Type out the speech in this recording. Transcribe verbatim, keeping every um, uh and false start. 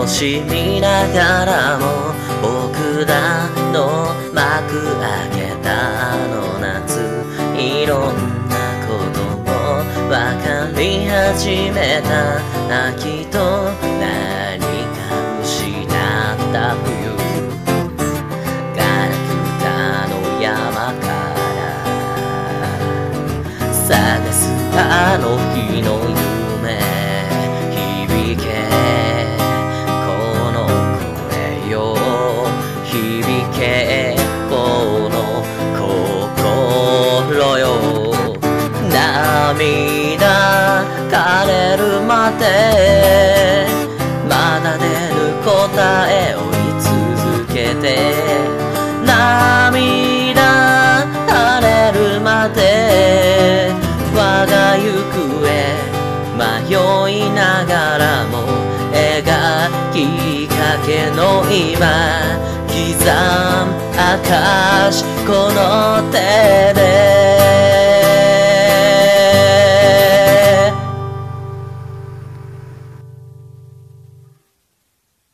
しみながらも僕らの幕開けたあの夏、いろんなことも分かり始めた。秋と何か失った冬、ガラクタの山から探すあの日の夢、響けこの声よ、響けこの心よ。涙枯れるまでまだ出る答えを追い続けて、涙垂れるまで我が行方迷いながらも描きかけの今、刻む証この手で